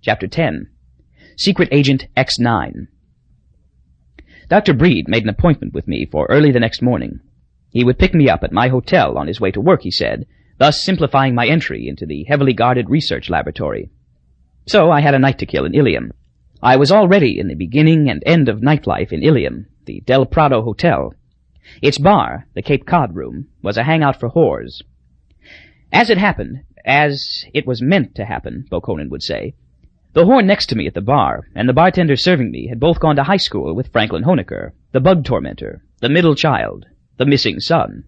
Chapter 10. Secret Agent X9. Dr. Breed made an appointment with me for early the next morning. He would pick me up at my hotel on his way to work, he said, thus simplifying my entry into the heavily guarded research laboratory. So I had a night to kill in Ilium. I was already in the beginning and end of nightlife in Ilium, the Del Prado Hotel. Its bar, the Cape Cod Room, was a hangout for whores. As it was meant to happen, Bokonon would say, the whore next to me at the bar and the bartender serving me had both gone to high school with Franklin Hoenikker, the bug tormentor, the middle child, the missing son.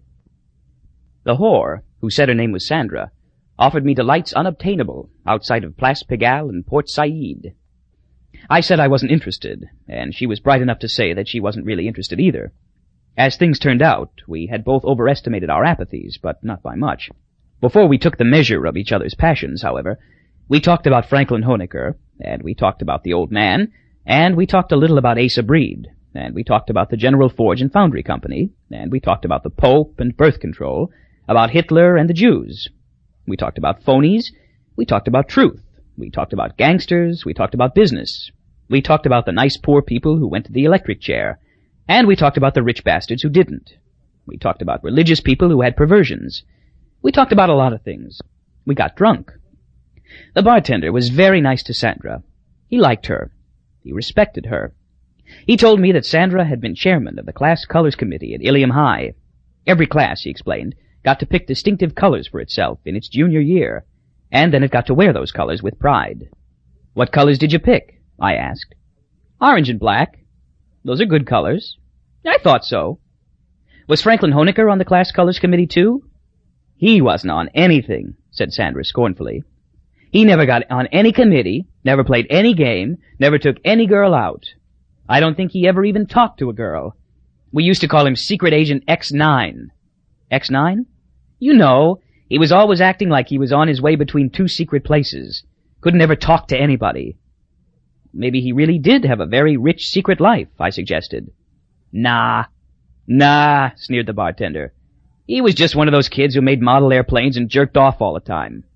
The whore, who said her name was Sandra, offered me delights unobtainable outside of Place Pigalle and Port Said. I said I wasn't interested, and she was bright enough to say that she wasn't really interested either. As things turned out, we had both overestimated our apathies, but not by much. Before we took the measure of each other's passions, however, we talked about Franklin Hoenikker, and we talked about the old man, and we talked a little about Asa Breed, and we talked about the General Forge and Foundry Company, and we talked about the Pope and birth control, about Hitler and the Jews. We talked about phonies, we talked about truth, we talked about gangsters, we talked about business, we talked about the nice poor people who went to the electric chair, and we talked about the rich bastards who didn't. We talked about religious people who had perversions. We talked about a lot of things. We got drunk. The bartender was very nice to Sandra. He liked her. He respected her. He told me that Sandra had been chairman of the class colors committee at Ilium High. Every class, he explained, got to pick distinctive colors for itself in its junior year, and then it got to wear those colors with pride. What colors did you pick? I asked. Orange and black. Those are good colors. I thought so. Was Franklin Hoenikker on the class colors committee too? He wasn't on anything, said Sandra scornfully. He never got on any committee, never played any game, never took any girl out. I don't think he ever even talked to a girl. We used to call him Secret Agent X9. X9? You know, he was always acting like he was on his way between two secret places. Couldn't ever talk to anybody. Maybe he really did have a very rich secret life, I suggested. Nah, sneered the bartender. He was just one of those kids who made model airplanes and jerked off all the time.